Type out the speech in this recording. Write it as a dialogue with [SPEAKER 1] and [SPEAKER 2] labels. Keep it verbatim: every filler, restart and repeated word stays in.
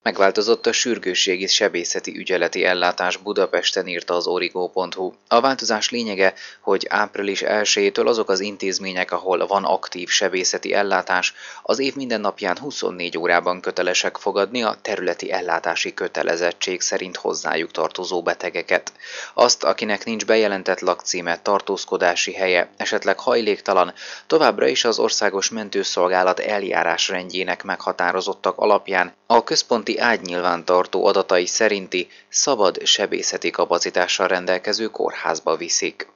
[SPEAKER 1] Megváltozott a sürgősségi sebészeti ügyeleti ellátás Budapesten, írta az origo pont hu. A változás lényege, hogy április elsejétől azok az intézmények, ahol van aktív sebészeti ellátás, az év minden napján huszonnégy órában kötelesek fogadni a területi ellátási kötelezettség szerint hozzájuk tartozó betegeket. Azt, akinek nincs bejelentett lakcíme, tartózkodási helye, esetleg hajléktalan, továbbra is az Országos Mentőszolgálat eljárásrendjének meghatározottak alapján a központi ágynyilvántartó adatai szerinti szabad sebészeti kapacitással rendelkező kórházba viszik.